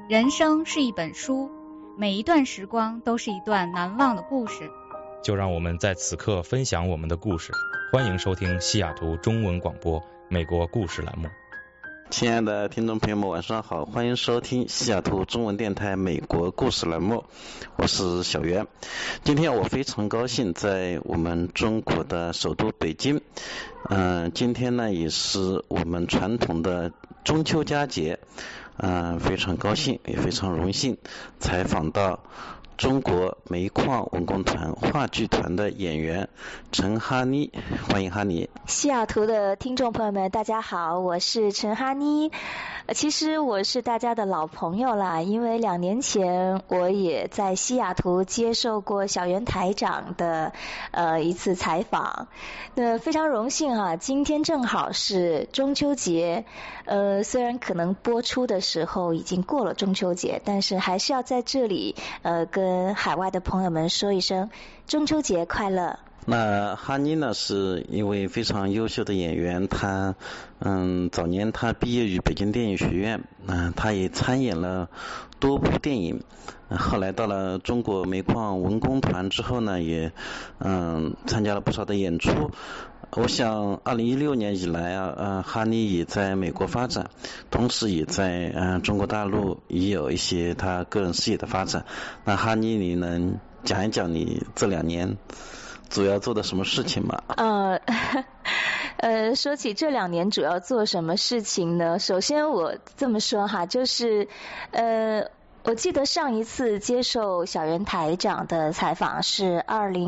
人生是一本书，每一段时光都是一段难忘的故事。 就让我们在此刻分享我们的故事。欢迎收听西雅图中文广播美国故事栏目。 亲爱的听众朋友们，晚上好，欢迎收听西雅图中文电台美国故事栏目，我是小袁。今天我非常高兴在我们中国的首都北京，今天呢也是我们传统的中秋佳节，非常高兴也非常荣幸采访到中国煤矿文工团话剧团的演员陈哈妮，欢迎哈妮。 西雅图的听众朋友们，大家好，我是陈哈妮。其实我是大家的老朋友啦，因为2年前我也在西雅图接受过小袁台长的一次采访。那非常荣幸啊，今天正好是中秋节，虽然可能播出的时候已经过了中秋节，但是还是要在这里跟海外的朋友们说一声中秋节快乐。 那哈妮呢是一位非常优秀的演员，她早年她毕业于北京电影学院，她也参演了多部电影，后来到了中国煤矿文工团之后呢，也参加了不少的演出。我想2016年以来哈妮也在美国发展，同时也在中国大陆也有一些她个人事业的发展。那哈妮，你能讲一讲你这2年主要做的什么事情吗？ 说起这2年主要做什么事情呢？首先我这么说哈，就是我记得上一次接受小袁台长的采访是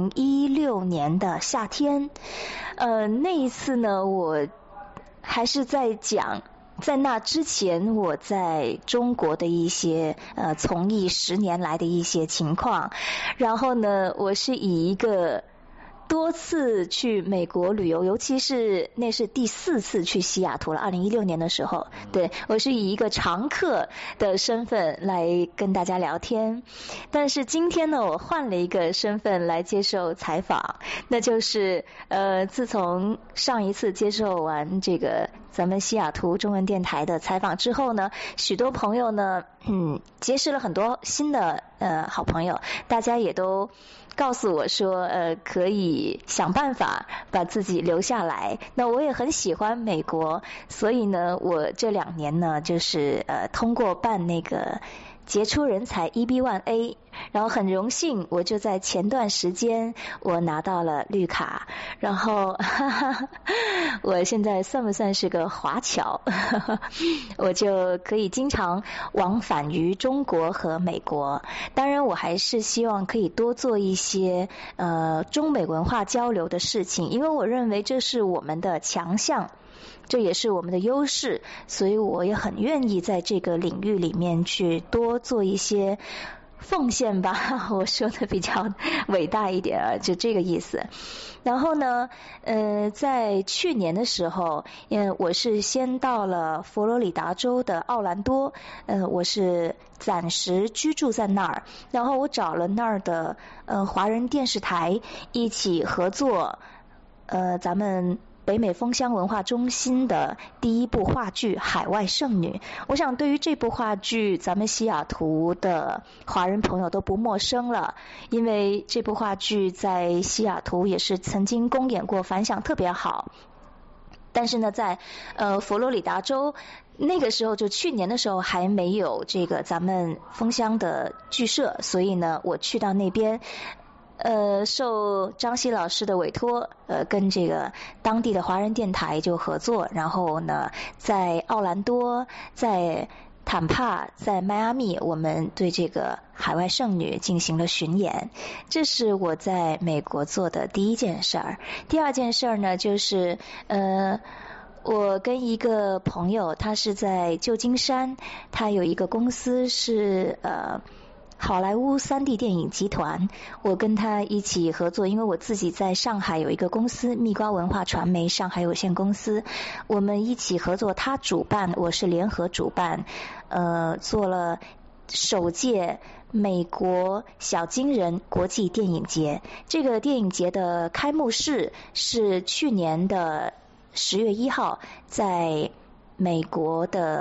2016年的夏天，那一次呢，我还是在讲在那之前我在中国的一些从艺10年来的一些情况，然后呢，我是以一个多次去美国旅游，尤其是那是第4次去西雅图了，2016年的时候，对，我是以一个常客的身份来跟大家聊天。但是今天呢，我换了一个身份来接受采访，那就是自从上一次接受完这个咱们西雅图中文电台的采访之后呢，许多朋友呢结识了很多新的好朋友，大家也都告诉我说可以想办法把自己留下来。那我也很喜欢美国，所以呢我这2年呢就是通过办那个杰出人才 EB1A， 然后很荣幸我就在前段时间我拿到了绿卡，然后我现在算不算是个华侨我就可以经常往返于中国和美国。当然我还是希望可以多做一些中美文化交流的事情，因为我认为这是我们的强项，这也是我们的优势，所以我也很愿意在这个领域里面去多做一些奉献吧，我说的比较伟大一点就这个意思。然后呢在去年的时候我是先到了佛罗里达州的奥兰多，我是暂时居住在那儿，然后我找了那儿的华人电视台一起合作咱们北美枫香文化中心的第1部话剧《海外剩女》。我想对于这部话剧咱们西雅图的华人朋友都不陌生了，因为这部话剧在西雅图也是曾经公演过，反响特别好。但是呢在佛罗里达州那个时候，就去年的时候还没有这个咱们枫香的剧社，所以呢我去到那边受张希老师的委托跟这个当地的华人电台就合作，然后呢在奥兰多，在坦帕，在迈阿密，我们对这个海外剩女进行了巡演。这是我在美国做的第1件事儿。第2件事儿呢就是我跟一个朋友，他是在旧金山，他有一个公司是好莱坞3D 电影集团，我跟他一起合作，因为我自己在上海有一个公司蜜瓜文化传媒上海有限公司，我们一起合作，他主办，我是联合主办，做了首届美国小金人国际电影节。这个电影节的开幕式是去年的10月1号在美国的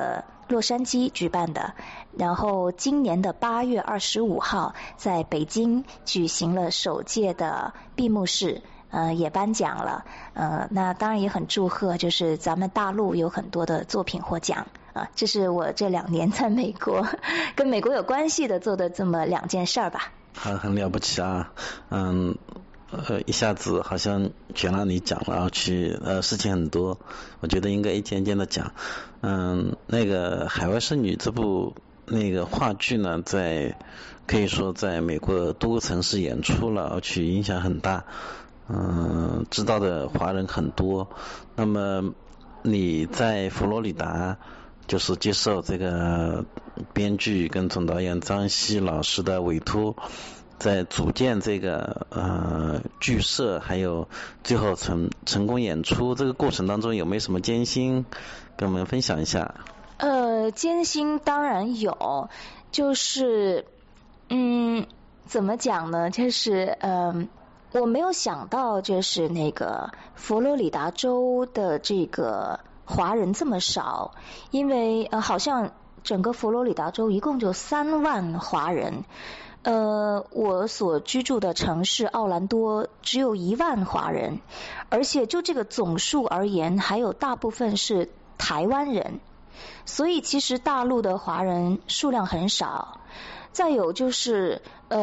洛杉矶举办的，然后今年的8月25号在北京举行了首届的闭幕式，也颁奖了，那当然也很祝贺，就是咱们大陆有很多的作品获奖啊，这是我这2年在美国跟美国有关系的做的这么2件事吧。 很了不起啊，一下子好像全让你讲了，然后事情很多，我觉得应该一件件的讲。那个《海外剩女》这部那个话剧呢，可以说在美国多个城市演出了，而且影响很大，知道的华人很多。那么你在佛罗里达就是接受这个编剧跟总导演张希老师的委托，在组建这个剧社，还有最后成功演出，这个过程当中有没有什么艰辛，跟我们分享一下？ 艰辛当然有，就是怎么讲呢？就是我没有想到，就是那个佛罗里达州的这个华人这么少，因为好像整个佛罗里达州一共就3万华人。我所居住的城市奥兰多只有1万华人，而且就这个总数而言，还有大部分是台湾人，所以其实大陆的华人数量很少。再有就是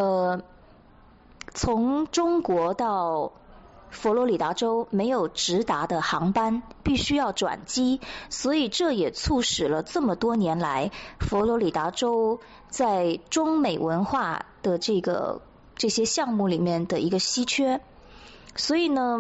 从中国到佛罗里达州没有直达的航班，必须要转机，所以这也促使了这么多年来佛罗里达州在中美文化的这些项目里面的一个稀缺。所以呢，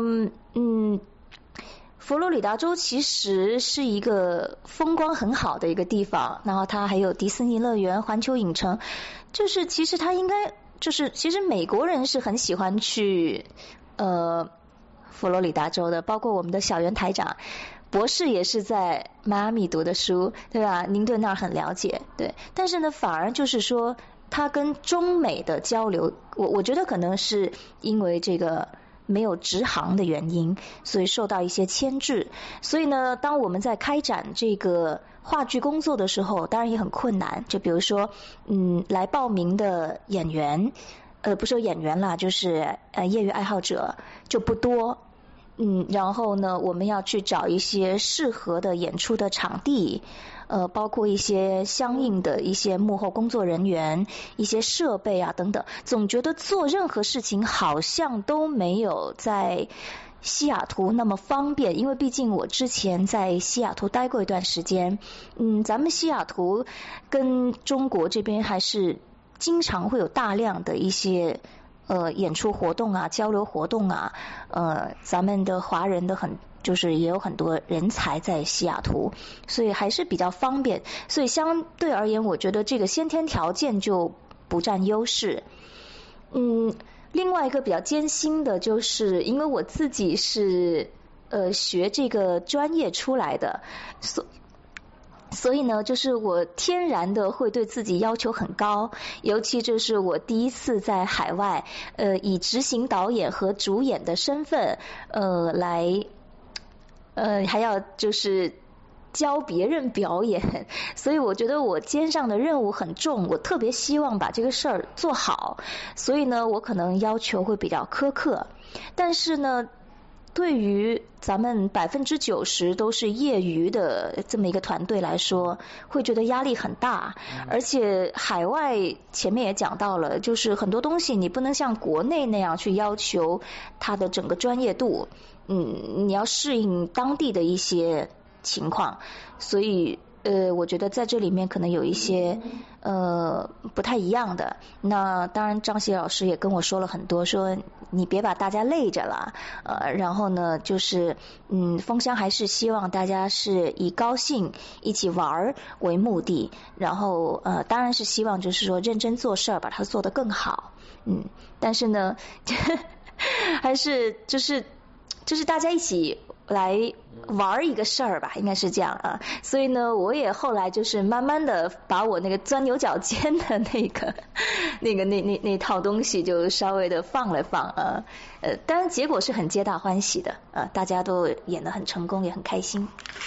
佛罗里达州其实是一个风光很好的一个地方，然后它还有迪士尼乐园、环球影城，就是其实它应该就是其实美国人是很喜欢去佛罗里达州的，包括我们的小袁台长博士也是在迈阿密读的书，对吧？您对那儿很了解，对。但是呢，反而就是说他跟中美的交流，我觉得可能是因为这个没有直航的原因，所以受到一些牵制。所以呢，当我们在开展这个话剧工作的时候，当然也很困难。就比如说来报名的演员不是说演员啦，就是业余爱好者就不多。然后呢，我们要去找一些适合的演出的场地，包括一些相应的一些幕后工作人员、一些设备啊等等。总觉得做任何事情好像都没有在西雅图那么方便，因为毕竟我之前在西雅图待过一段时间。咱们西雅图跟中国这边还是经常会有大量的一些演出活动啊、交流活动啊，咱们的华人的就是也有很多人才在西雅图，所以还是比较方便。所以相对而言，我觉得这个先天条件就不占优势。另外一个比较艰辛的就是，因为我自己是学这个专业出来的，所以呢，就是我天然的会对自己要求很高，尤其这是我第一次在海外，以执行导演和主演的身份，来，还要就是教别人表演，所以我觉得我肩上的任务很重，我特别希望把这个事儿做好，所以呢，我可能要求会比较苛刻，但是呢，对于咱们90%都是业余的这么一个团队来说，会觉得压力很大，而且海外前面也讲到了，就是很多东西你不能像国内那样去要求它的整个专业度，你要适应当地的一些情况，所以我觉得在这里面可能有一些不太一样的。那当然张希老师也跟我说了很多，说你别把大家累着了，然后呢就是封箱还是希望大家是以高兴一起玩为目的，然后当然是希望就是说认真做事儿，把它做得更好。但是呢还是就是大家一起来玩一个事儿吧，应该是这样啊。所以呢，我也后来就是慢慢的把我那个钻牛角尖的那套东西就稍微的放了放啊。当然结果是很皆大欢喜的啊，大家都演得很成功，也很开心。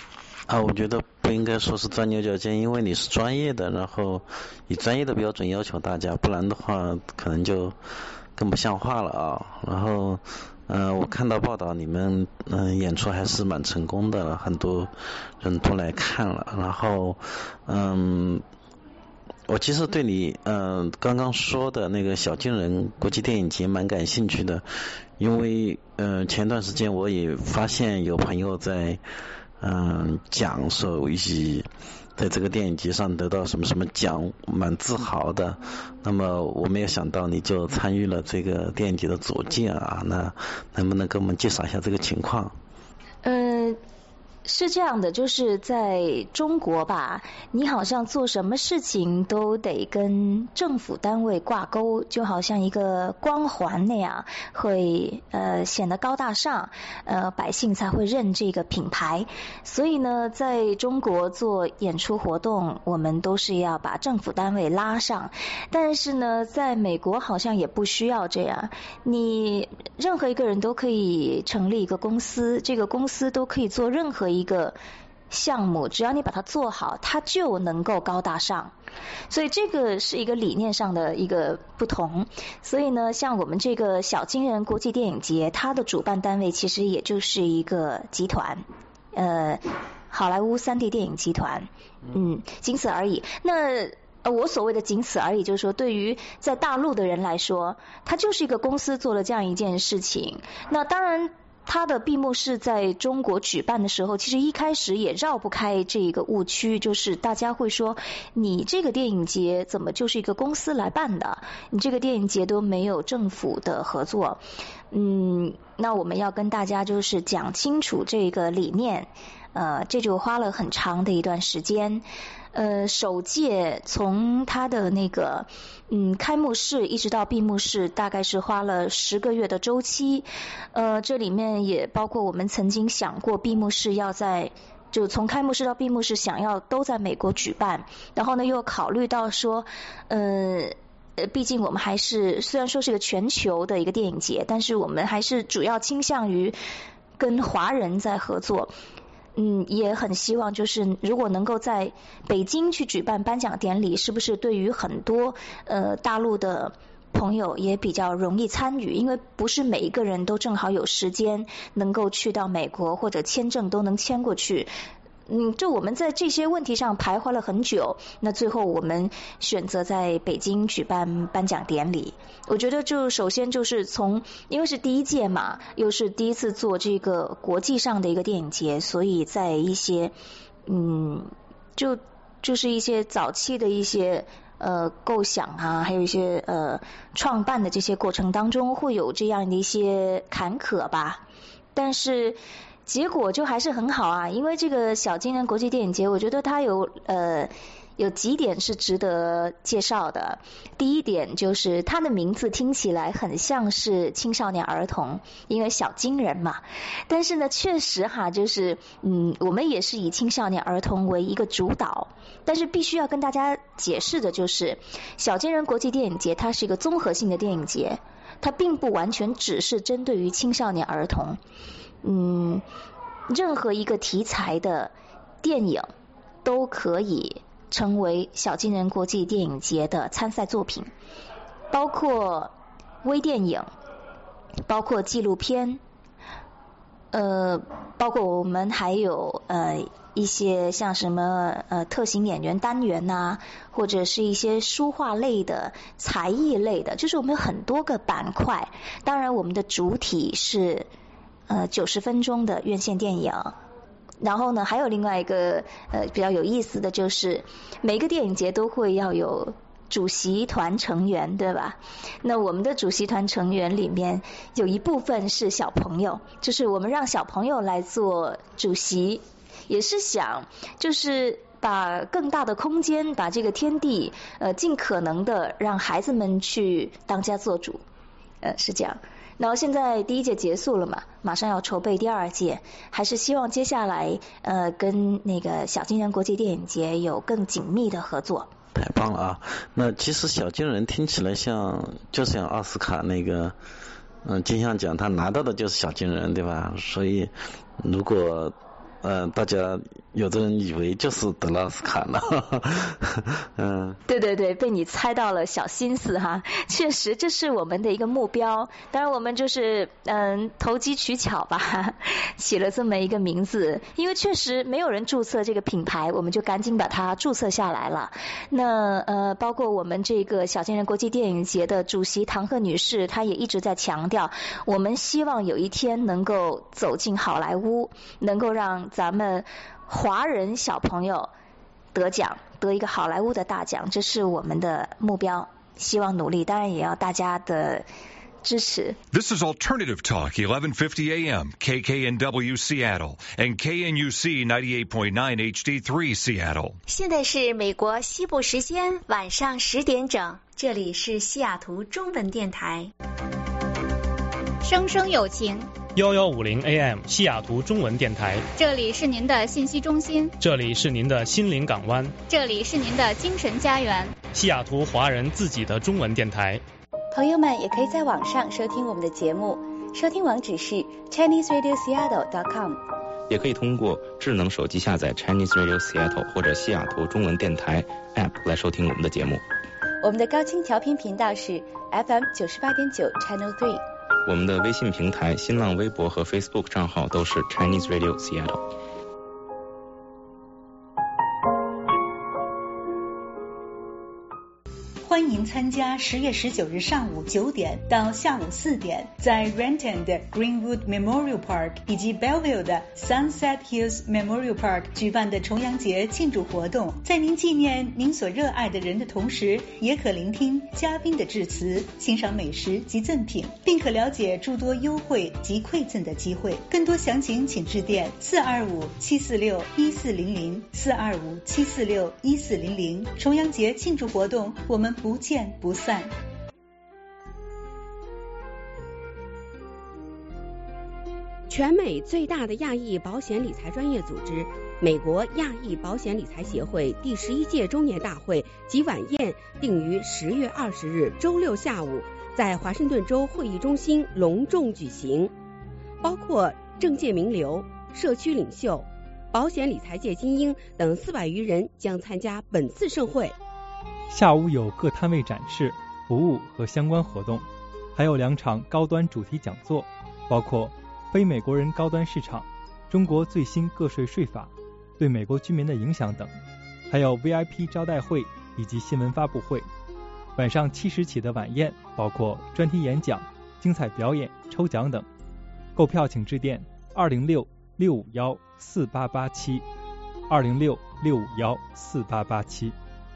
我觉得不应该说是钻牛角尖，因为你是专业的，然后以专业的标准要求大家，不然的话可能就更不像话了啊。然后我看到报道你们演出还是蛮成功的，很多人都来看了。然后我其实对你刚刚说的那个小金人国际电影节蛮感兴趣的，因为前段时间我也发现有朋友在讲说以在这个电影节上得到什么什么奖，蛮自豪的。那么我没有想到你就参与了这个电影节的组建啊，那能不能给我们介绍一下这个情况？ 是这样的，就是在中国吧，你好像做什么事情都得跟政府单位挂钩，就好像一个光环那样，会显得高大上，百姓才会认这个品牌。所以呢，在中国做演出活动，我们都是要把政府单位拉上。但是呢，在美国好像也不需要这样，你任何一个人都可以成立一个公司，这个公司都可以做任何一个项目，只要你把它做好，它就能够高大上。所以这个是一个理念上的一个不同。所以呢，像我们这个小金人国际电影节，它的主办单位其实也就是一个集团，好莱坞3D 电影集团，仅此而已。那我所谓的仅此而已，就是说对于在大陆的人来说，它就是一个公司做了这样一件事情。那当然它的闭幕式在中国举办的时候，其实一开始也绕不开这个误区，就是大家会说你这个电影节怎么就是一个公司来办的，你这个电影节都没有政府的合作。那我们要跟大家就是讲清楚这个理念，这就花了很长的一段时间。首届从它的那个开幕式一直到闭幕式，大概是花了10个月的周期。这里面也包括我们曾经想过闭幕式要就从开幕式到闭幕式想要都在美国举办，然后呢又考虑到说毕竟我们还是虽然说是个全球的一个电影节，但是我们还是主要倾向于跟华人在合作。也很希望就是如果能够在北京去举办颁奖典礼，是不是对于很多大陆的朋友也比较容易参与，因为不是每一个人都正好有时间能够去到美国，或者签证都能签过去。就我们在这些问题上徘徊了很久，那最后我们选择在北京举办颁奖典礼。我觉得就首先就是因为是第一届嘛，又是第一次做这个国际上的一个电影节，所以在一些就是一些早期的一些构想啊，还有一些创办的这些过程当中会有这样的一些坎坷吧，但是结果就还是很好啊。因为这个小金人国际电影节，我觉得它有几点是值得介绍的。第一点就是它的名字听起来很像是青少年儿童，因为小金人嘛。但是呢，确实就是我们也是以青少年儿童为一个主导。但是必须要跟大家解释的就是，小金人国际电影节它是一个综合性的电影节，它并不完全只是针对于青少年儿童。任何一个题材的电影都可以成为小金人国际电影节的参赛作品，包括微电影，包括纪录片，包括我们还有一些像什么特型演员单元呐，或者是一些书画类的、才艺类的，就是我们有很多个板块。当然我们的主体是90分钟的院线电影。然后呢，还有另外一个比较有意思的就是，每个电影节都会要有主席团成员，对吧？那我们的主席团成员里面有一部分是小朋友，就是我们让小朋友来做主席，也是想就是把更大的空间，把这个天地尽可能的让孩子们去当家做主，是这样。然后现在第一届结束了嘛，马上要筹备第2届，还是希望接下来跟那个小金人国际电影节有更紧密的合作。 太棒了啊！那其实小金人听起来就像奥斯卡那个金像奖，他拿到的就是小金人，对吧？所以如果大家有的人以为就是得了奥斯卡了。 对对对，被你猜到了小心思哈，确实这是我们的一个目标。当然我们就是投机取巧吧，起了这么一个名字，因为确实没有人注册这个品牌，我们就赶紧把它注册下来了。那包括我们这个小金人国际电影节的主席唐鹤女士，她也一直在强调，我们希望有一天能够走进好莱坞，能够让咱们华人小朋友得奖，得一个好莱坞的大奖，这是我们的目标，希望努力，当然也要大家的支持。 This is Alternative Talk, 1150 AM, KKNW Seattle, and KNUC 98.9 HD3 Seattle. 现在是美国西部时间晚上10点整，这里是西雅图中文电台。 生生有情 1150 AM 西雅图中文电台， 这里是您的信息中心， 这里是您的心灵港湾， 这里是您的精神家园， 西雅图华人自己的中文电台。 朋友们也可以在网上收听我们的节目，收听网址是 ChineseRadioSeattle.com， 也可以通过智能手机下载 Chinese Radio Seattle 或者西雅图中文电台 App 来收听我们的节目。 我们的高清调频频道是 FM 98.9 Channel 3。 我们的微信平台、新浪微博和 Facebook 账号都是 Chinese Radio Seattle。 欢迎参加10月19日上午9点到下午4点，在 Renton 的 Greenwood Memorial Park 以及 Belleville 的 Sunset Hills Memorial Park 举办的重阳节庆祝活动。在您纪念您所热爱的人的同时，也可聆听嘉宾的致辞，欣赏美食及赠品，并可了解诸多优惠及馈赠的机会。更多详情请致电425-746-1400 425-746-1400。重阳节庆祝活动，我们不见不散。 全美最大的亚裔保险理财专业组织美国亚裔保险理财协会第11届周年大会及晚宴定于10月20日周六下午在华盛顿州会议中心隆重举行，包括政界名流、社区领袖、保险理财界精英等400余人将参加本次盛会。 下午有各摊位展示、服务和相关活动，还有2场高端主题讲座，包括非美国人高端市场、中国最新个税税法对美国居民的影响等，还有 VIP 招待会以及新闻发布会。晚上7时起的晚宴包括专题演讲、精彩表演、抽奖等。购票请致电206-651-4887 206-651-4887。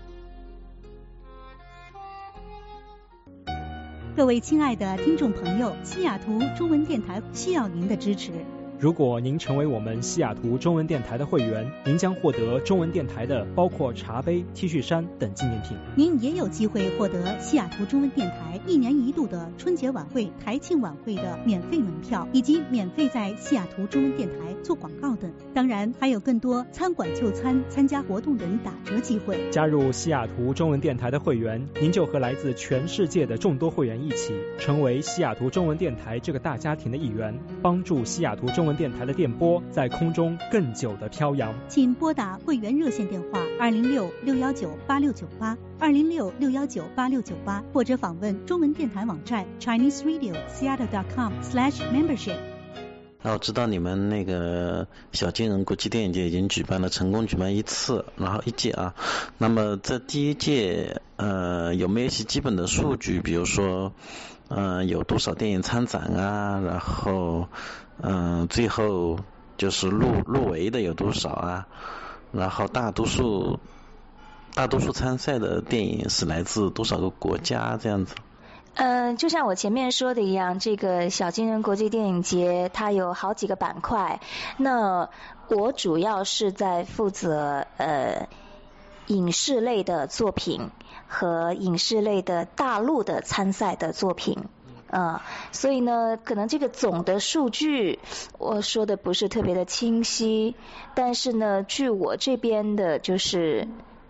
各位亲爱的听众朋友，西雅图中文电台需要您的支持。 如果您成为我们西雅图中文电台的会员，您将获得中文电台的包括茶杯、T 恤衫等纪念品。 您也有机会获得西雅图中文电台1年1度的春节晚会、台庆晚会的免费门票，以及免费在西雅图中文电台做广告等。当然还有更多餐馆就餐、参加活动等打折机会。 加入西雅图中文电台的会员，您就和来自全世界的众多会员一起，成为西雅图中文电台这个大家庭的一员，帮助西雅图中文电台的电波在空中更久的飘扬。 请拨打会员热线电话206-619-8698 206-619-8698，或者访问中文电台网站 ChineseRadioSeattle.com/membership。 我知道你们那个小金人国际电影节已经成功举办1次，然后1届啊。那么这第1届有没有一些基本的数据？比如说有多少电影参展啊？然后最后就是入围的有多少啊？然后大多数参赛的电影是来自多少个国家这样子？ 就像我前面说的一样，这个小金人国际电影节它有好几个板块，那我主要是在负责影视类的作品和影视类的大陆的参赛的作品。所以呢，可能这个总的数据我说的不是特别的清晰，但是呢，据我这边的就是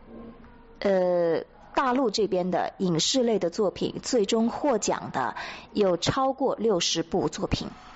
大陆这边的影视类的作品最终获奖的有超过60部作品。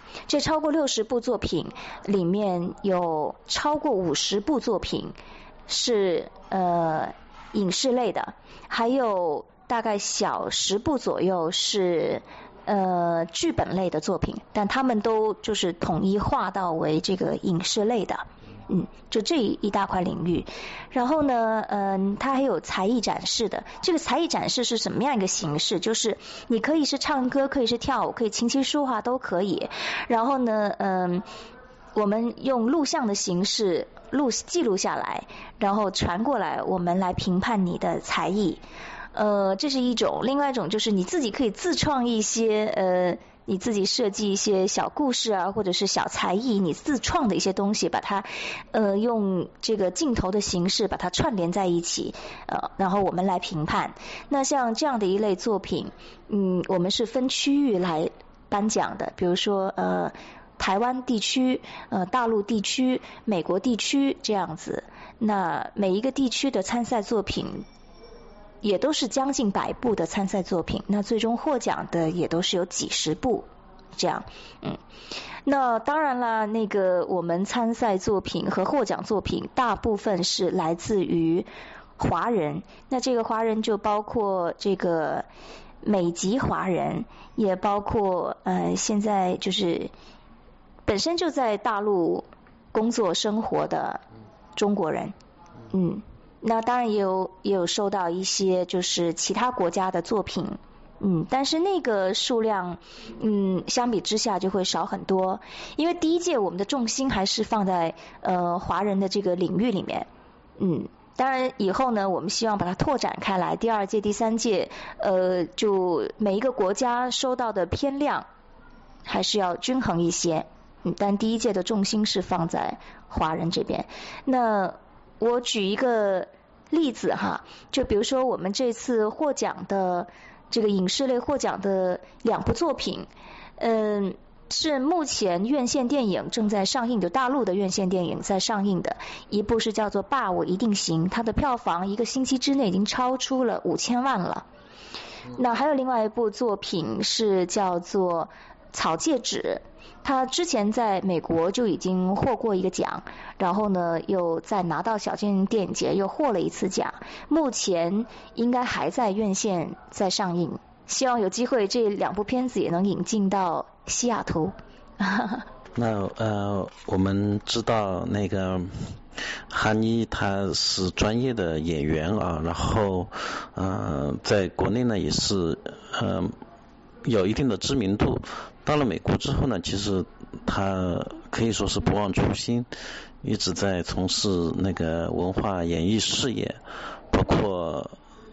这超过60部作品里面有超过50部作品是影视类的，还有大概小10部左右是剧本类的作品，但他们都就是统一划到为这个影视类的。就这一大块领域。然后呢它还有才艺展示的。这个才艺展示是什么样一个形式？就是你可以是唱歌，可以是跳舞，可以琴棋书画都可以。然后呢我们用录像的形式记录下来，然后传过来，我们来评判你的才艺。这是一种。另外一种就是你自己可以自创一些你自己设计一些小故事啊，或者是小才艺，你自创的一些东西，把它用这个镜头的形式把它串联在一起，然后我们来评判。那像这样的一类作品，我们是分区域来颁奖的，比如说台湾地区、大陆地区、美国地区这样子。那每一个地区的参赛作品也都是将近100部的参赛作品，那最终获奖的也都是有几十部这样。那当然了，那个我们参赛作品和获奖作品大部分是来自于华人，那这个华人就包括这个美籍华人，也包括现在就是本身就在大陆工作生活的中国人。那当然也有收到一些就是其他国家的作品，但是那个数量相比之下就会少很多，因为第一届我们的重心还是放在华人的这个领域里面。当然以后呢我们希望把它拓展开来，第2届第3届就每一个国家收到的片量还是要均衡一些，但第一届的重心是放在华人这边。那我举一个例子哈，就比如说我们这次获奖的这个影视类获奖的2部作品，是目前院线电影正在上映的，大陆的院线电影在上映的。一部是叫做《爸我一定行》，它的票房1个星期之内已经超出了5000万了。那还有另外一部作品是叫做《草戒指》，他之前在美国就已经获过一个奖，然后呢又再拿到小金人电影节又获了1次奖，目前应该还在院线在上映，希望有机会这2部片子也能引进到西雅图。 那我们知道那个韩一他是专业的演员啊，然后在国内呢也是有一定的知名度。到了美国之后呢，其实他可以说是不忘初心，一直在从事那个文化演艺事业，包括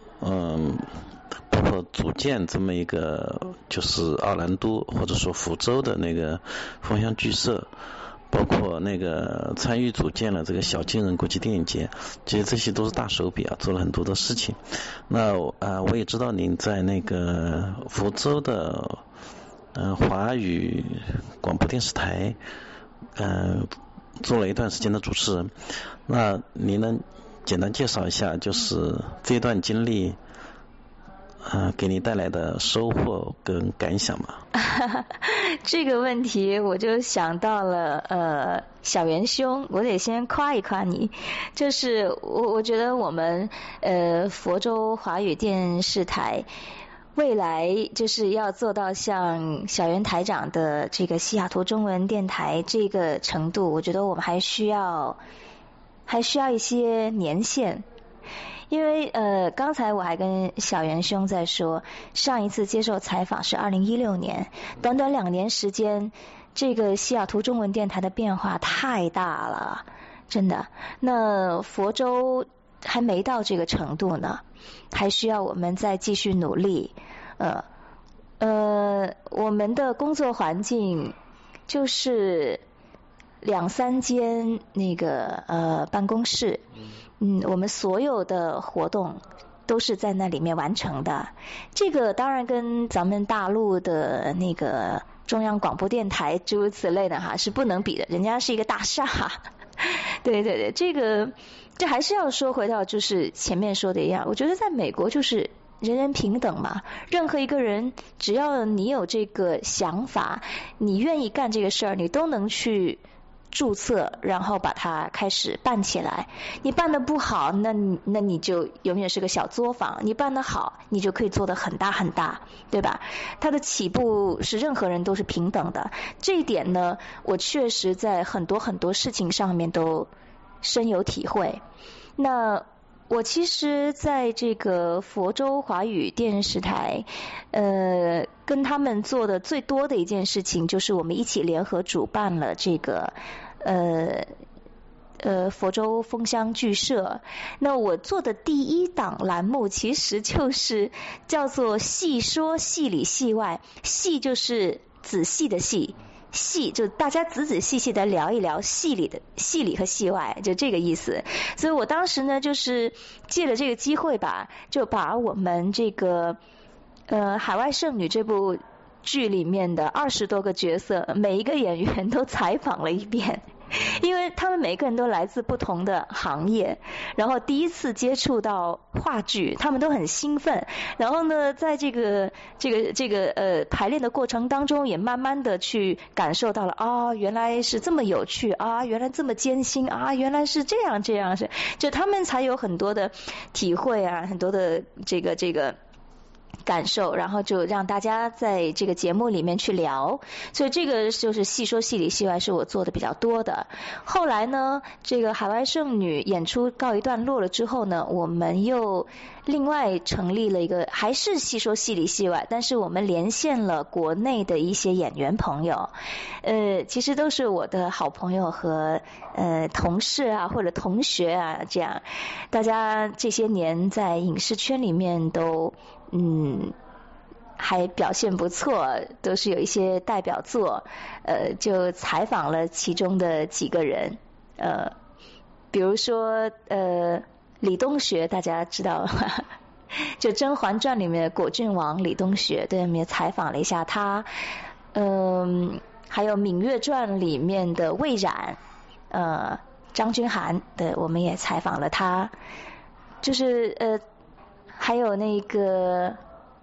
组建这么一个就是奥兰多或者说福州的那个风向剧社，包括那个参与组建了这个小金人国际电影节，其实这些都是大手笔啊，做了很多的事情。那我也知道您在那个福州的华语广播电视台做了一段时间的主持人，那您能简单介绍一下就是这段经历给你带来的收获跟感想吗？ 这个问题我就想到了小袁兄，我得先夸一夸你，就是我觉得我们佛州华语电视台未来就是要做到像小袁台长的这个西雅图中文电台这个程度，我觉得我们还需要一些年限。因为刚才我还跟小袁兄在说，上一次接受采访是2016年，短短2年时间，这个西雅图中文电台的变化太大了，真的。那佛州还没到这个程度呢，还需要我们再继续努力。我们的工作环境就是2-3间那个办公室，我们所有的活动都是在那里面完成的。这个当然跟咱们大陆的那个中央广播电台诸如此类的哈是不能比的，人家是一个大厦。对对对，这还是要说回到就是前面说的一样，我觉得在美国就是人人平等嘛，任何一个人只要你有这个想法，你愿意干这个事儿，你都能去注册，然后把它开始办起来。你办得不好，那你就永远是个小作坊；你办得好，你就可以做得很大很大，对吧？它的起步是任何人都是平等的，这一点呢，我确实在很多很多事情上面都深有体会。那我其实在这个佛州华语电视台跟他们做的最多的一件事情，就是我们一起联合主办了这个佛州风香剧社。那我做的第一档栏目其实就是叫做戏说戏里戏外，戏就是仔细的戏，戏就大家仔仔细细的聊一聊戏里和戏外，就这个意思。所以我当时呢，就是借了这个机会吧，就把我们这个海外剩女这部剧里面的20多个角色，每一个演员都采访了一遍。因为他们每个人都来自不同的行业，然后第一次接触到话剧，他们都很兴奋。然后呢，在这个排练的过程当中，也慢慢的去感受到了啊，原来是这么有趣啊，原来这么艰辛啊，原来是这样，是就他们才有很多的体会啊，很多的这个感受，然后就让大家在这个节目里面去聊。所以这个就是戏说戏里戏外是我做的比较多的。后来呢，这个海外剩女演出告一段落了之后呢，我们又另外成立了一个，还是戏说戏里戏外，但是我们连线了国内的一些演员朋友，其实都是我的好朋友和同事啊或者同学啊，这样大家这些年在影视圈里面都还表现不错，都是有一些代表作，就采访了其中的几个人，比如说李东学，大家知道吗？就《甄嬛传》里面的果郡王李东学，对，我们也采访了一下他。还有《芈月传》里面的魏冉，张君涵，对，我们也采访了他。就是还有那个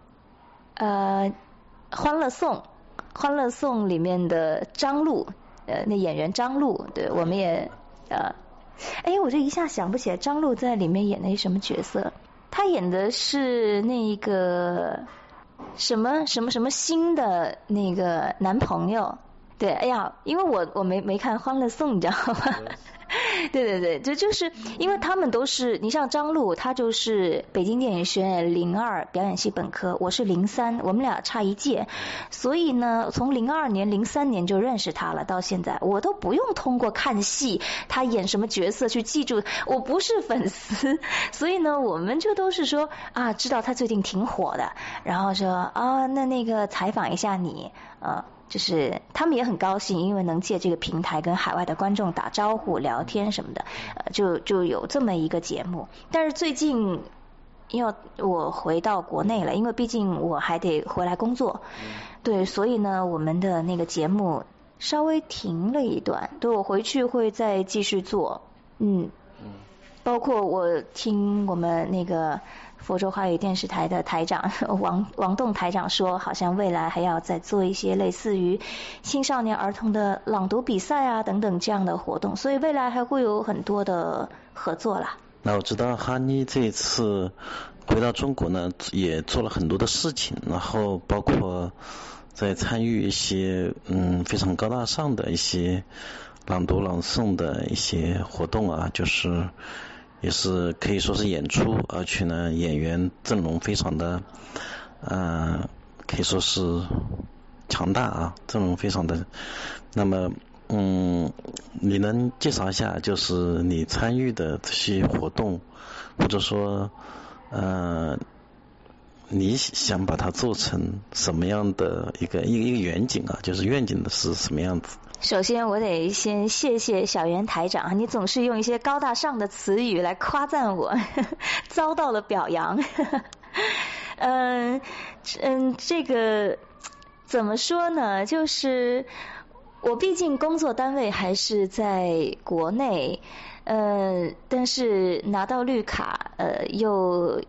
欢乐颂里面的张璐，那演员张璐，对，我们也我这一下想不起来张璐在里面演的是什么角色。他演的是那个什么新的那个男朋友，对，哎呀，因为我没看欢乐颂，你知道吗？对，就是因为他们都是，你像张璐，他就是北京电影学院02表演系本科，我是03，我们俩差一届，所以呢，从02年、03年就认识他了，到现在我都不用通过看戏他演什么角色去记住，我不是粉丝，所以呢，我们就都是说啊，知道他最近挺火的，然后说啊，那个采访一下你，就是他们也很高兴，因为能借这个平台跟海外的观众打招呼、聊天什么的，就有这么一个节目。但是最近因为我回到国内了，因为毕竟我还得回来工作，对，所以呢，我们的那个节目稍微停了一段，对，我回去会再继续做，包括我听我们那个佛州华语电视台的台长王栋台长说，好像未来还要再做一些类似于青少年儿童的朗读比赛啊等等这样的活动，所以未来还会有很多的合作啦。 那我知道哈尼这一次回到中国呢，也做了很多的事情，然后包括在参与一些非常高大上的一些朗读朗诵的一些活动啊，就是也是可以说是演出，而且呢演员阵容非常的可以说是强大啊，阵容非常的。那么你能介绍一下就是你参与的这些活动，或者说你想把它做成什么样的一个远景啊，就是愿景的是什么样子？ 首先我得先谢谢小袁台长，你总是用一些高大上的词语来夸赞我，遭到了表扬。这个怎么说呢，就是我毕竟工作单位还是在国内，但是拿到绿卡又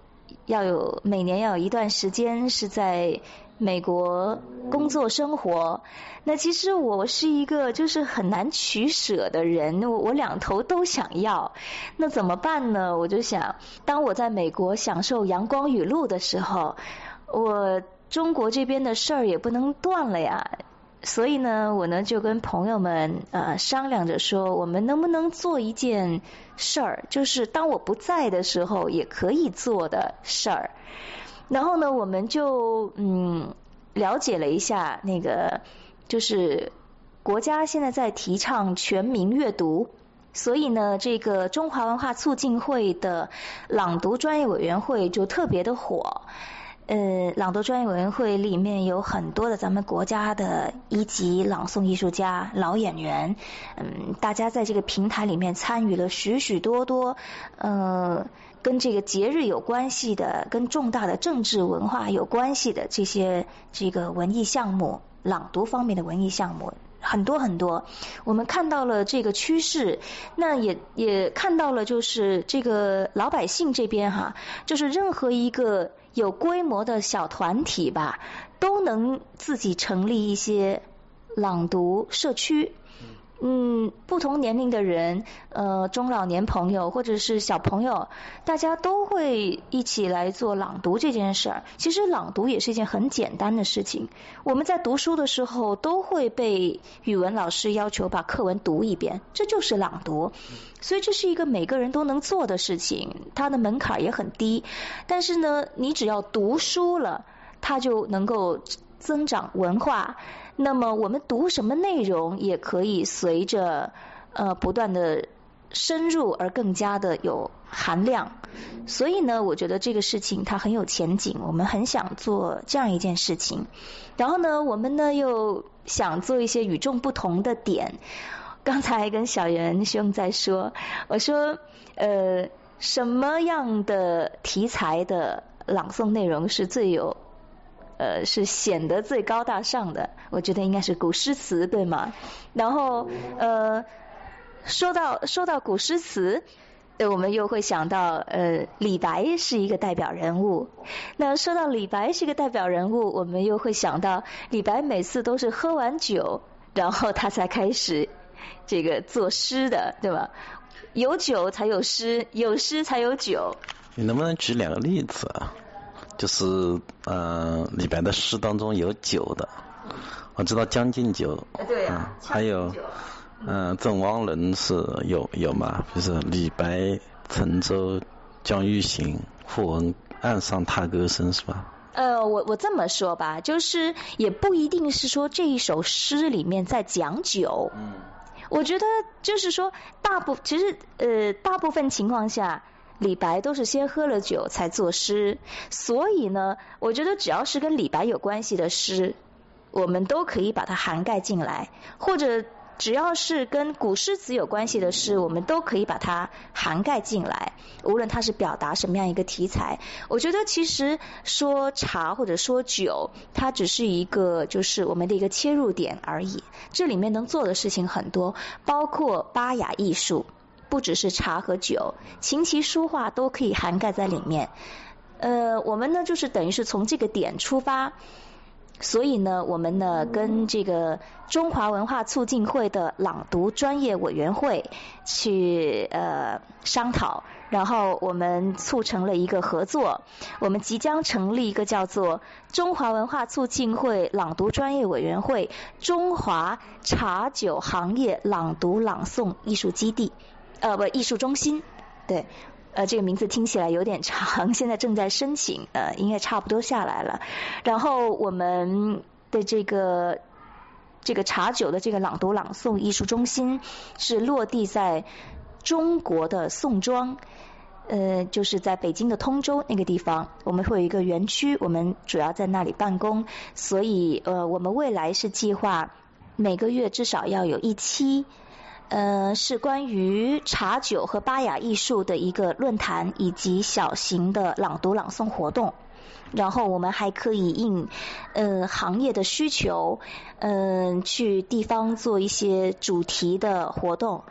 每年要有一段时间是在美国工作生活。那其实我是一个就是很难取舍的人，我两头都想要。那怎么办呢？我就想，当我在美国享受阳光雨露的时候，我中国这边的事儿也不能断了呀。所以呢，我呢就跟朋友们商量着说，我们能不能做一件事儿，就是当我不在的时候也可以做的事儿。然后呢，我们就了解了一下那个，就是国家现在在提倡全民阅读，所以呢，这个中华文化促进会的朗读专业委员会就特别的火。朗读专业委员会里面有很多的咱们国家的一级朗诵艺术家、老演员，大家在这个平台里面参与了许许多多跟这个节日有关系的、跟重大的政治文化有关系的这个文艺项目，朗读方面的文艺项目很多很多。我们看到了这个趋势，那也看到了就是这个老百姓这边就是任何一个有规模的小团体吧，都能自己成立一些朗读社区。不同年龄的人，中老年朋友或者是小朋友，大家都会一起来做朗读这件事儿。其实朗读也是一件很简单的事情。我们在读书的时候都会被语文老师要求把课文读一遍，这就是朗读。所以这是一个每个人都能做的事情，它的门槛也很低。但是呢，你只要读书了，它就能够增长文化。那么我们读什么内容也可以随着不断的深入而更加的有含量。所以呢，我觉得这个事情它很有前景，我们很想做这样一件事情。然后呢，我们呢又想做一些与众不同的点。刚才跟小袁兄在说，我说什么样的题材的朗诵内容是是显得最高大上的？我觉得应该是古诗词，对吗？然后说到古诗词，我们又会想到李白是一个代表人物。那说到李白是一个代表人物，我们又会想到李白每次都是喝完酒，然后他才开始这个作诗的，对吧？有酒才有诗，有诗才有酒。 你能不能举2个例子啊？就是李白的诗当中有酒的，我知道《将进酒》， 对啊， 还有赠汪伦是有嘛？就是李白乘舟将欲行，忽闻岸上踏歌声，是吧？ 我这么说吧，就是也不一定是说这一首诗里面在讲酒。我觉得就是说其实大部分情况下，李白都是先喝了酒才作诗，所以呢，我觉得只要是跟李白有关系的诗，我们都可以把它涵盖进来，或者只要是跟古诗词有关系的诗，我们都可以把它涵盖进来，无论它是表达什么样一个题材。我觉得其实说茶或者说酒，它只是一个就是我们的一个切入点而已，这里面能做的事情很多，包括巴雅艺术，不只是茶和酒，琴棋书画都可以涵盖在里面。我们呢就是等于是从这个点出发，所以呢我们呢跟这个中华文化促进会的朗读专业委员会去商讨，然后我们促成了一个合作，我们即将成立一个叫做中华文化促进会朗读专业委员会中华茶酒行业朗读朗诵艺术基地。艺术中心，对，这个名字听起来有点长，现在正在申请，应该差不多下来了。然后我们的这个茶酒的这个朗读朗诵艺术中心是落地在中国的宋庄，就是在北京的通州那个地方，我们会有一个园区，我们主要在那里办公，所以我们未来是计划每个月至少要有1期。是关于茶酒和巴雅艺术的一个论坛，以及小型的朗读朗诵活动。然后我们还可以应行业的需求，去地方做一些主题的活动。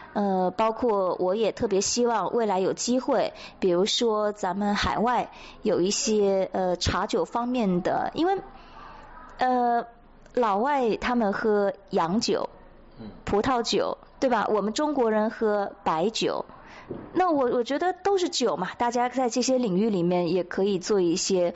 包括我也特别希望未来有机会，比如说咱们海外有一些茶酒方面的，因为老外他们喝洋酒、葡萄酒，对吧？我们中国人喝白酒。那我觉得都是酒嘛，大家在这些领域里面也可以做一些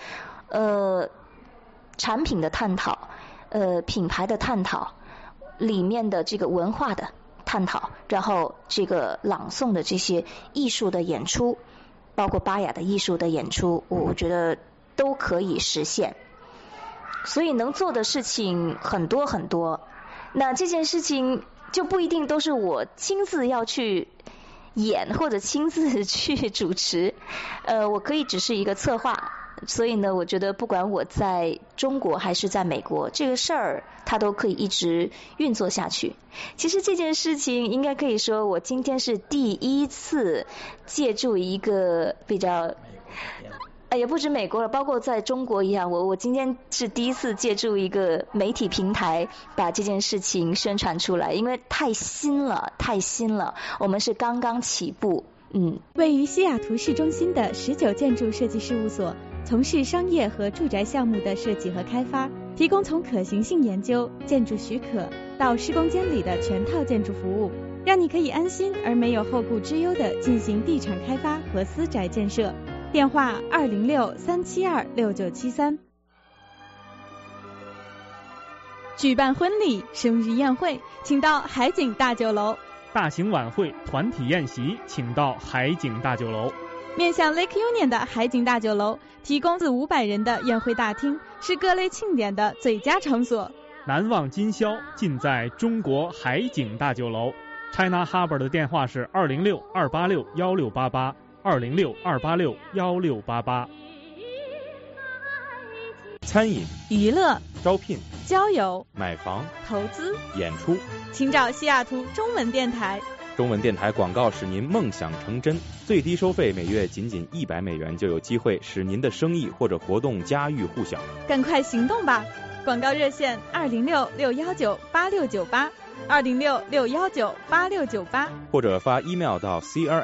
产品的探讨，品牌的探讨，里面的这个文化的探讨，然后这个朗诵的这些艺术的演出，包括巴雅的艺术的演出，我觉得都可以实现。所以能做的事情很多很多，那这件事情就不一定都是我亲自要去演或者亲自去主持，我可以只是一个策划。所以呢，我觉得不管我在中国还是在美国，这个事儿它都可以一直运作下去。其实这件事情应该可以说，我今天是第一次借助一个比较也不止美国了，包括在中国一样，我今天是第一次借助一个媒体平台把这件事情宣传出来，因为太新了，我们是刚刚起步。 位于西雅图市中心的19建筑设计事务所，从事商业和住宅项目的设计和开发，提供从可行性研究、建筑许可到施工监理的全套建筑服务，让你可以安心而没有后顾之忧地进行地产开发和私宅建设。电话206-372-6973。举办婚礼、生日宴会，请到海景大酒楼； 大型晚会、团体宴席，请到海景大酒楼。 面向 Lake Union 的海景大酒楼提供400-500人的宴会大厅，是各类庆典的最佳场所。 难忘今宵，尽在中国海景大酒楼。China Harbor 的电话是206-286-1688，206-286-1688。餐饮、 娱乐、 招聘、 交友、 买房、 投资、 演出， 请找西雅图中文电台。 中文电台广告使您梦想成真，最低收费每月仅$100就有机会使您的生意或者活动家喻户晓。 赶快行动吧！广告热线206-619-8698，206-619-8698， 或者发 email 到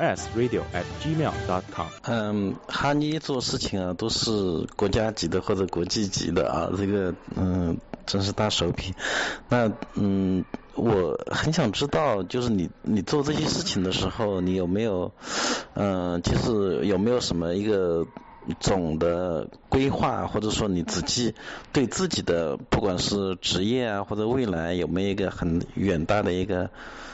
crsradio@gmail.com。 哈尼做事情啊，都是国家级的或者国际级的啊，这个真是大手笔。那我很想知道，就是你做这些事情的时候，你有没有就是有没有什么一个总的规划，或者说你自己对自己的不管是职业啊或者未来有没有一个很远大的一个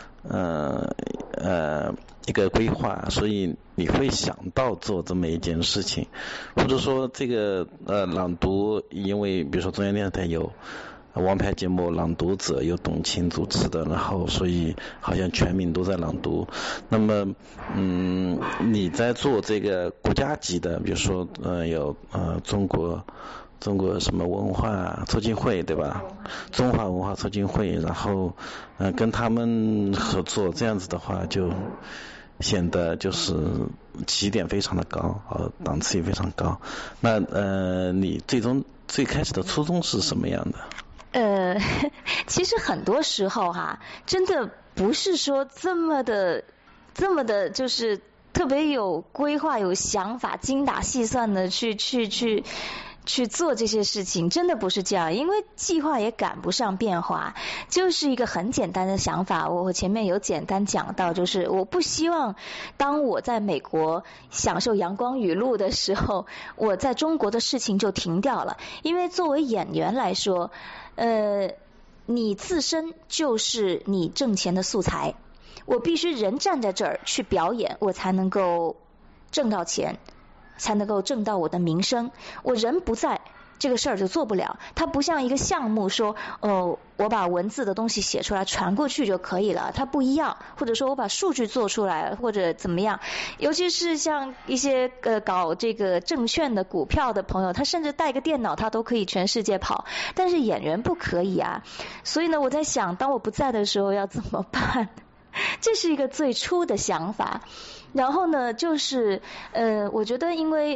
一个规划，所以你会想到做这么一件事情，或者说这个朗读，因为比如说中央电视台有王牌节目《朗读者》，由董卿主持的，然后所以好像全民都在朗读。那么你在做这个国家级的，比如说有中国什么文化促进会，对吧？中华文化促进会，然后跟他们合作，这样子的话就显得就是起点非常的高，档次也非常高。那你最开始的初衷是什么样的？ 其实很多时候真的不是说这么的就是特别有规划、有想法、精打细算的去做这些事情，真的不是这样，因为计划也赶不上变化，就是一个很简单的想法。我前面有简单讲到，就是我不希望当我在美国享受阳光雨露的时候，我在中国的事情就停掉了。因为作为演员来说，你自身就是你挣钱的素材，我必须人站在这儿去表演，我才能够挣到钱，才能够挣到我的名声。我人不在，这个事儿就做不了。它不像一个项目说我把文字的东西写出来传过去就可以了，它不一样。或者说我把数据做出来或者怎么样，尤其是像一些搞这个证券的股票的朋友，他甚至带个电脑他都可以全世界跑，但是演员不可以啊。所以呢，我在想当我不在的时候要怎么办，这是一个最初的想法。然后呢，就是我觉得因为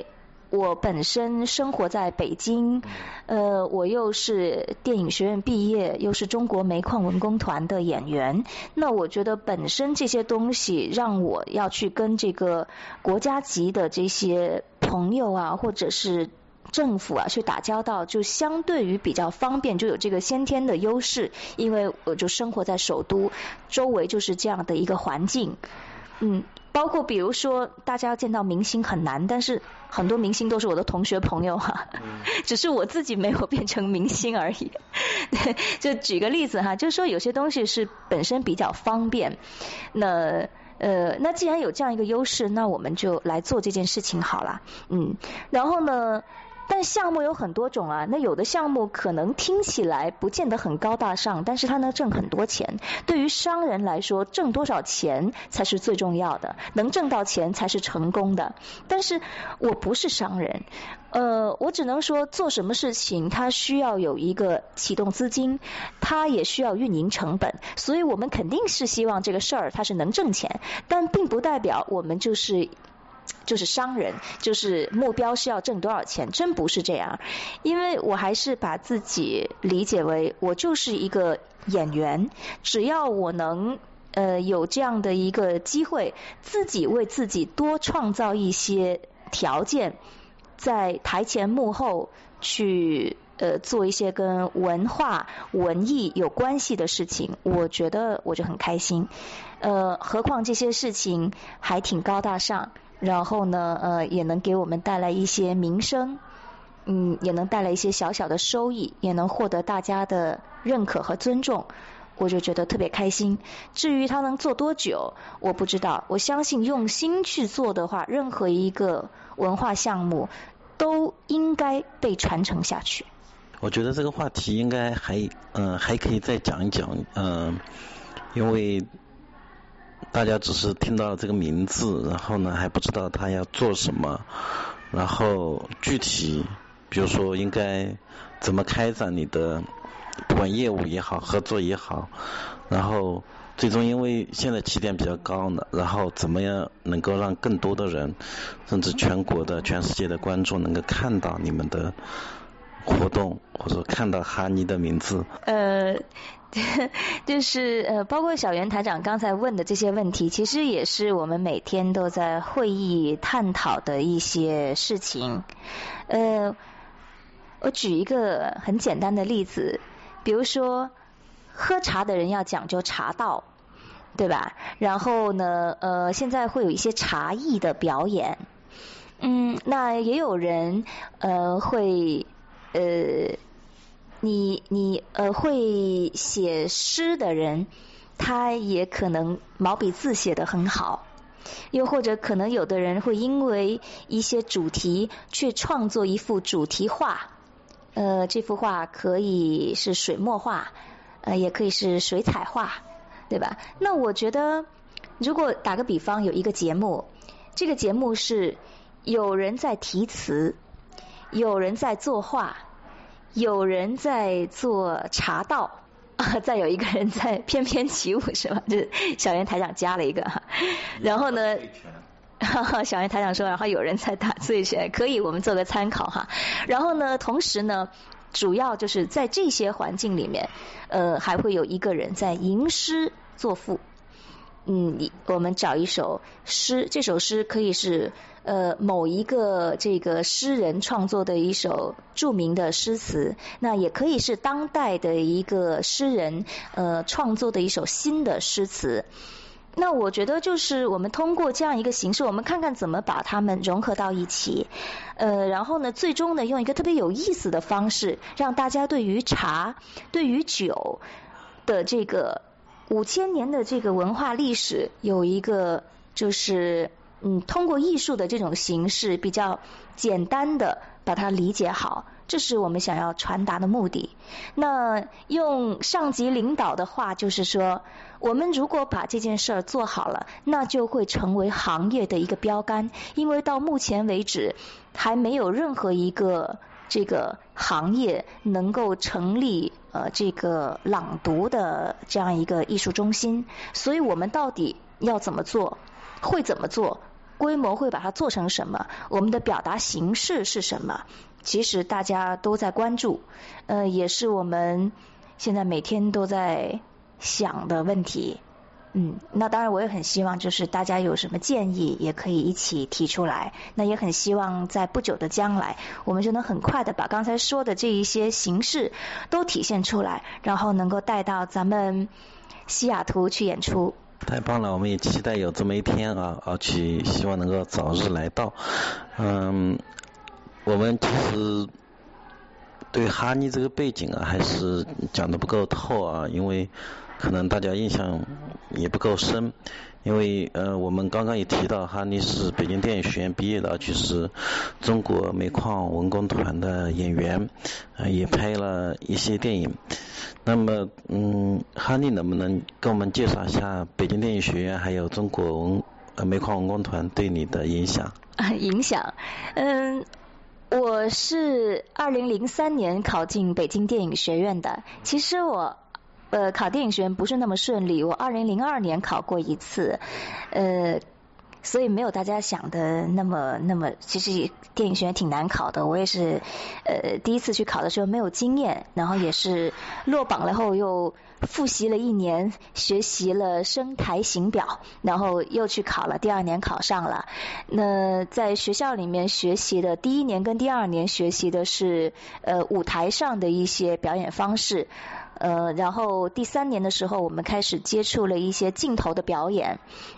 我本身生活在北京，我又是电影学院毕业，又是中国煤矿文工团的演员，那我觉得本身这些东西让我要去跟这个国家级的这些朋友啊，或者是政府啊去打交道，就相对于比较方便，就有这个先天的优势，因为我就生活在首都，周围就是这样的一个环境。包括比如说大家要见到明星很难，但是很多明星都是我的同学朋友哈，只是我自己没有变成明星而已。就举个例子哈，就是说有些东西是本身比较方便，那既然有这样一个优势，那我们就来做这件事情好了。然后呢，但项目有很多种啊，那有的项目可能听起来不见得很高大上，但是它能挣很多钱。对于商人来说，挣多少钱才是最重要的，能挣到钱才是成功的。但是我不是商人，我只能说做什么事情它需要有一个启动资金，它也需要运营成本，所以我们肯定是希望这个事儿它是能挣钱，但并不代表我们就是商人，就是目标是要挣多少钱，真不是这样。因为我还是把自己理解为我就是一个演员，只要我能有这样的一个机会，自己为自己多创造一些条件，在台前幕后去做一些跟文化文艺有关系的事情，我觉得我就很开心。何况这些事情还挺高大上，然后呢也能给我们带来一些名声，也能带来一些小小的收益，也能获得大家的认可和尊重，我就觉得特别开心。至于它能做多久我不知道，我相信用心去做的话，任何一个文化项目都应该被传承下去。 我觉得这个话题应该还可以再讲一讲，因为大家只是听到了这个名字，然后呢还不知道他要做什么，然后具体比如说应该怎么开展你的不管业务也好，合作也好，然后最终因为现在起点比较高呢，然后怎么样能够让更多的人，甚至全国的全世界的观众能够看到你们的活动，或者看到哈尼的名字。 就是包括小袁台长刚才问的这些问题，其实也是我们每天都在会议探讨的一些事情。我举一个很简单的例子，比如说喝茶的人要讲究茶道，对吧？然后呢现在会有一些茶艺的表演，那也有人会你会写诗的人，他也可能毛笔字写得很好，又或者可能有的人会因为一些主题去创作一幅主题画，这幅画可以是水墨画，也可以是水彩画，对吧？那我觉得如果打个比方，有一个节目，这个节目是有人在题词，有人在作画，有人在做茶道，再有一个人在翩翩起舞，是吧？这小袁台长加了一个哈。然后呢小袁台长说，然后有人在打醉拳，可以我们做个参考哈。然后呢同时呢主要就是在这些环境里面还会有一个人在吟诗作赋。我们找一首诗，这首诗可以是某一个这个诗人创作的一首著名的诗词，那也可以是当代的一个诗人创作的一首新的诗词。那我觉得就是我们通过这样一个形式，我们看看怎么把它们融合到一起，然后呢最终呢用一个特别有意思的方式，让大家对于茶对于酒的这个5000年的这个文化历史有一个就是通过艺术的这种形式比较简单的把它理解好，这是我们想要传达的目的。那用上级领导的话就是说，我们如果把这件事儿做好了，那就会成为行业的一个标杆，因为到目前为止还没有任何一个这个行业能够成立这个朗读的这样一个艺术中心，所以我们到底要怎么做，会怎么做， 规模会把它做成什么，我们的表达形式是什么，其实大家都在关注，也是我们现在每天都在想的问题。那当然我也很希望就是大家有什么建议也可以一起提出来，那也很希望在不久的将来我们就能很快的把刚才说的这一些形式都体现出来，然后能够带到咱们西雅图去演出。 太棒了，我们也期待有这么一天去希望能够早日来到。我们其实对哈尼这个背景还是讲得不够透因为可能大家印象也不够深，因为我们刚刚也提到哈尼是北京电影学院毕业的，而且是中国煤矿文工团的演员，也拍了一些电影。那么哈尼能不能跟我们介绍一下北京电影学院还有中国煤矿文工团对你的影响？ 我是2003年考进北京电影学院的，其实我考电影学院不是那么顺利，我2002年考过一次，所以没有大家想的那么，其实电影学院挺难考的，我也是第一次去考的时候没有经验，然后也是落榜了后又复习了1年，学习了声台形表，然后又去考了，第2年考上了。那在学校里面学习的第1年跟第2年学习的是舞台上的一些表演方式，然后第3年的时候我们开始接触了一些镜头的表演，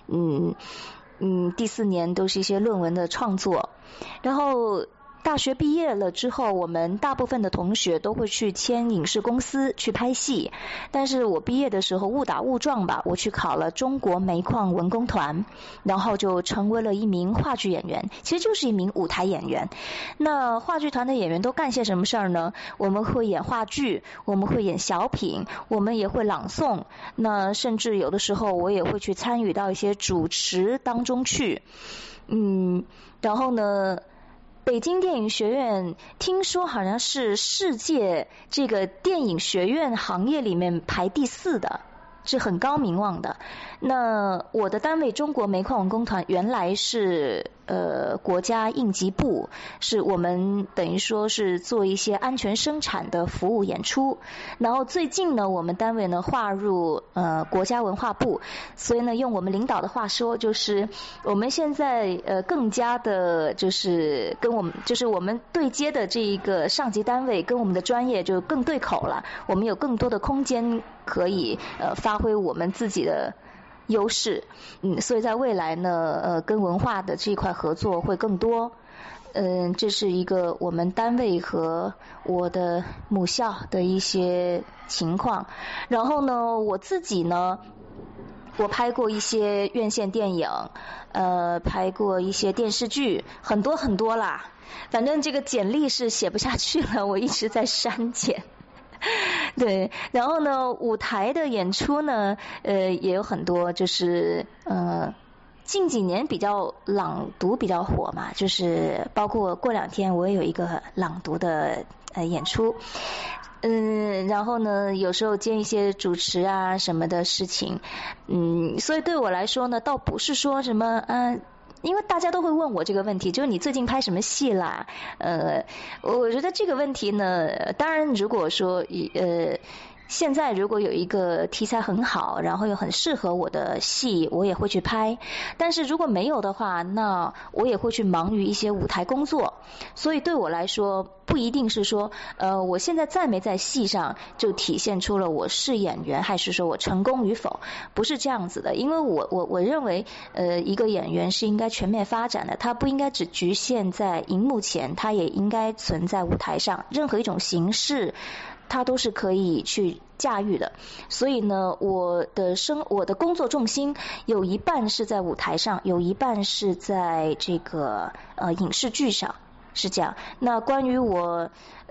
第4年都是一些论文的创作，然后大学毕业了之后，我们大部分的同学都会去签影视公司去拍戏，但是我毕业的时候误打误撞吧，我去考了中国煤矿文工团，然后就成为了一名话剧演员，其实就是一名舞台演员。那话剧团的演员都干些什么事儿呢？我们会演话剧，我们会演小品，我们也会朗诵，那甚至有的时候我也会去参与到一些主持当中去。然后呢，北京电影学院听说好像是世界这个电影学院行业里面排第4的，是很高名望的。那我的单位中国煤矿文工团原来是国家应急部，是我们等于说是做一些安全生产的服务演出，然后最近呢我们单位呢划入国家文化部，所以呢用我们领导的话说，就是我们现在更加的就是跟我们就是我们对接的这一个上级单位跟我们的专业就更对口了，我们有更多的空间可以发挥我们自己的优势，所以在未来呢，跟文化的这一块合作会更多。这是一个我们单位和我的母校的一些情况。然后呢，我自己呢，我拍过一些院线电影，拍过一些电视剧，很多啦。反正这个简历是写不下去了，我一直在删减。对，然后呢，舞台的演出呢，也有很多，就是近几年比较朗读比较火嘛，就是包括过2天我也有一个朗读的演出，然后呢，有时候兼一些主持啊什么的事情，所以对我来说呢，倒不是说什么因为大家都会问我这个问题，就是你最近拍什么戏啦？我觉得这个问题呢，当然如果说现在如果有一个题材很好，然后又很适合我的戏，我也会去拍。但是如果没有的话，那我也会去忙于一些舞台工作。所以对我来说，不一定是说我现在在没在戏上就体现出了我是演员，还是说我成功与否，不是这样子的。因为我认为一个演员是应该全面发展的，他不应该只局限在荧幕前，他也应该存在舞台上，任何一种形式它都是可以去驾驭的。所以呢，我的工作重心有一半是在舞台上，有一半是在这个影视剧上，是这样。那关于我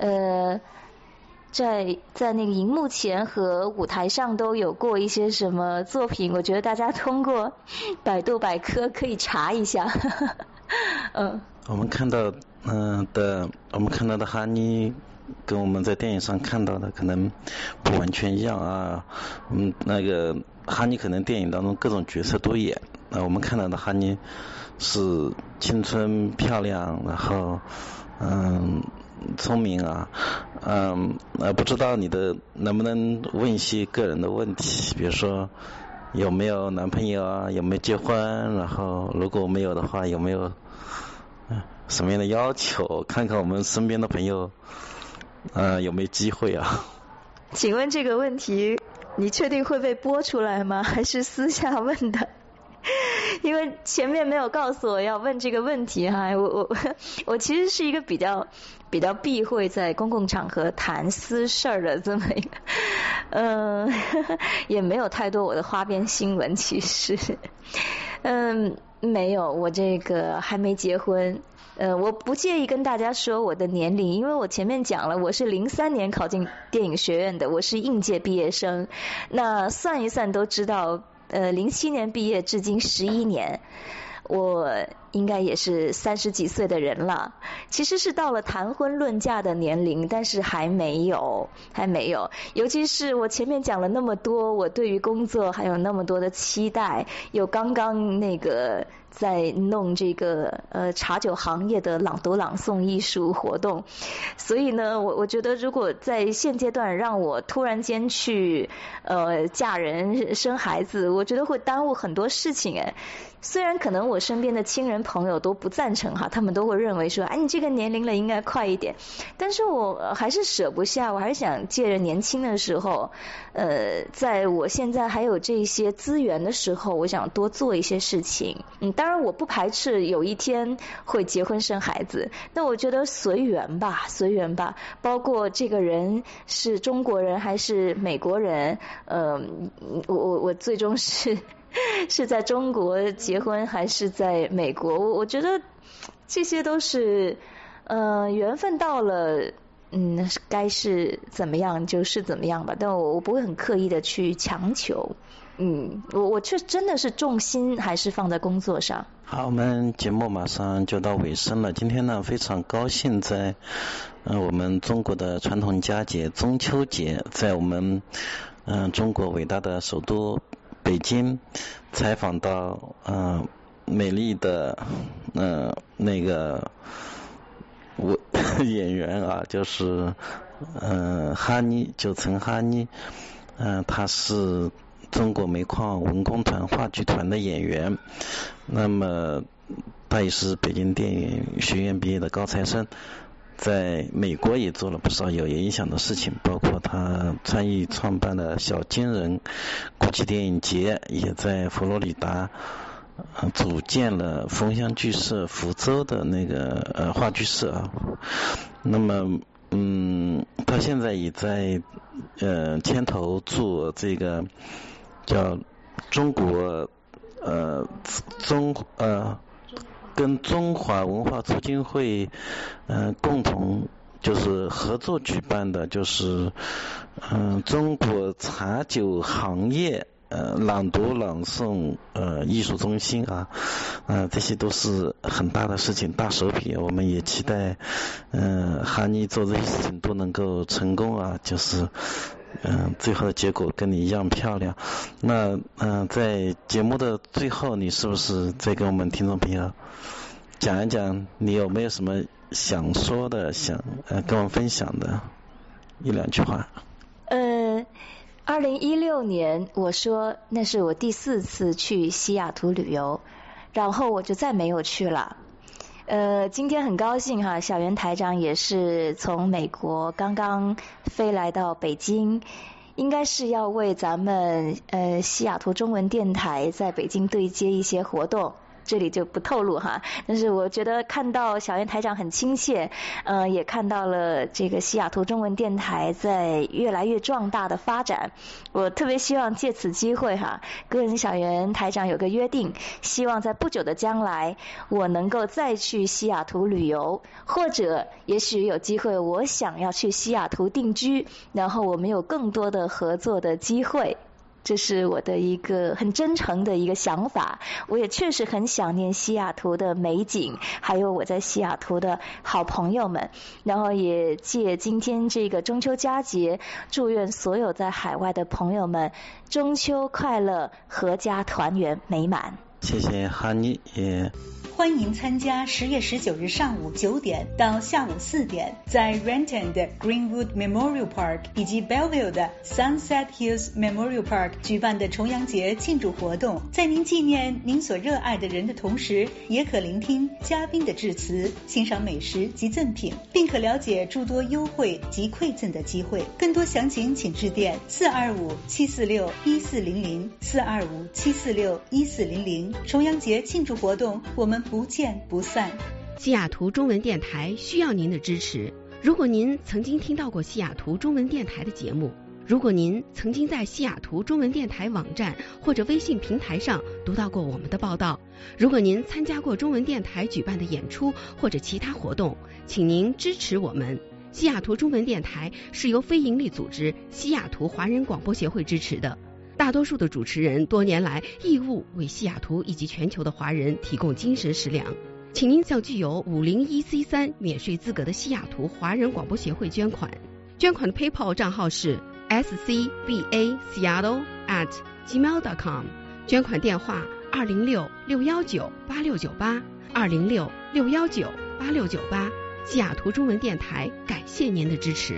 在那个荧幕前和舞台上都有过一些什么作品，我觉得大家通过百度百科可以查一下。 我们看到的哈尼跟我们在电影上看到的可能不完全一样啊。那个哈尼可能电影当中各种角色都演， 我们看到的哈尼是青春漂亮，然后聪明啊，不知道你的能不能问一些个人的问题，比如说有没有男朋友啊，有没有结婚，然后如果没有的话有没有什么样的要求，看看我们身边的朋友有没有机会啊。 请问这个问题你确定会被播出来吗？还是私下问的？因为前面没有告诉我要问这个问题哈，我其实是一个比较避讳在公共场合谈私事儿的这么一个，也没有太多我的花边新闻，其实，没有，我这个还没结婚。我不介意跟大家说我的年龄，因为我前面讲了，我是03年考进电影学院的，我是应届毕业生。那算一算都知道，07年毕业至今11年，我应该也是30几岁的人了。其实是到了谈婚论嫁的年龄，但是还没有。尤其是我前面讲了那么多，我对于工作还有那么多的期待，有刚刚那个在弄这个茶酒行业的朗读朗诵艺术活动，所以呢，我觉得如果在现阶段让我突然间去嫁人生孩子，我觉得会耽误很多事情哎。虽然可能我身边的亲人朋友都不赞成哈，他们都会认为说，哎，你这个年龄了应该快一点，但是我还是舍不下，我还是想借着年轻的时候，在我现在还有这些资源的时候，我想多做一些事情。当然我不排斥有一天会结婚生孩子，那我觉得随缘吧，包括这个人是中国人还是美国人，我最终是在中国结婚还是在美国，我觉得这些都是缘分到了，该是怎么样就是怎么样吧，但我不会很刻意的去强求。我却真的是重心还是放在工作上。 好，我们节目马上就到尾声了。今天呢，非常高兴在我们中国的传统佳节中秋节，在我们中国伟大的首都北京采访到美丽的那个演员啊，就是哈尼，九层哈尼，他是中国煤矿文工团话剧团的演员，那么他也是北京电影学院毕业的高材生，在美国也做了不少有影响的事情，包括他参与创办了小金人国际电影节，也在佛罗里达组建了枫香剧社福州的那个话剧社啊。那么他现在也在牵头做这个叫中国跟中华文化促进会共同就是合作举办的，就是中国茶酒行业朗读朗诵艺术中心啊，这些都是很大的事情，大手笔。我们也期待哈尼做这些事情都能够成功啊，就是最后的结果跟你一样漂亮。那在节目的最后，你是不是再跟我们听众朋友讲一讲，你有没有什么想说的，想跟我们分享的一两句话 ？2016年我说那是我第4次去西雅图旅游，然后我就再没有去了。今天很高兴哈，小袁台长也是从美国刚刚飞来到北京，应该是要为咱们西雅图中文电台在北京对接一些活动，这里就不透露哈，但是我觉得看到小袁台长很亲切，也看到了这个西雅图中文电台在越来越壮大的发展。我特别希望借此机会哈，跟小袁台长有个约定，希望在不久的将来我能够再去西雅图旅游，或者也许有机会我想要去西雅图定居，然后我们有更多的合作的机会。这是我的一个很真诚的一个想法，我也确实很想念西雅图的美景，还有我在西雅图的好朋友们，然后也借今天这个中秋佳节，祝愿所有在海外的朋友们中秋快乐，阖家团圆美满。 谢谢哈尼也。 欢迎参加10月19日上午9点到下午4点，在 Renton 的 Greenwood Memorial Park 以及 Belleville 的 Sunset Hills Memorial Park 举办的重阳节庆祝活动。在您纪念您所热爱的人的同时，也可聆听嘉宾的致辞，欣赏美食及赠品，并可了解诸多优惠及馈赠的机会。更多详情请致电425-746-1400 425-746-1400。重阳节庆祝活动，我们不见不散。 西雅图中文电台需要您的支持。如果您曾经听到过西雅图中文电台的节目，如果您曾经在西雅图中文电台网站或者微信平台上读到过我们的报道，如果您参加过中文电台举办的演出或者其他活动，请您支持我们。西雅图中文电台是由非营利组织西雅图华人广播协会支持的。大多数的主持人多年来义务为西雅图以及全球的华人提供精神食粮，请您向具有501C3免税资格的西雅图华人广播协会捐款。捐款的 PayPal 账号是 scbaseattle@gmail.com， 捐款电话206-619-8698 206-619-8698。西雅图中文电台感谢您的支持。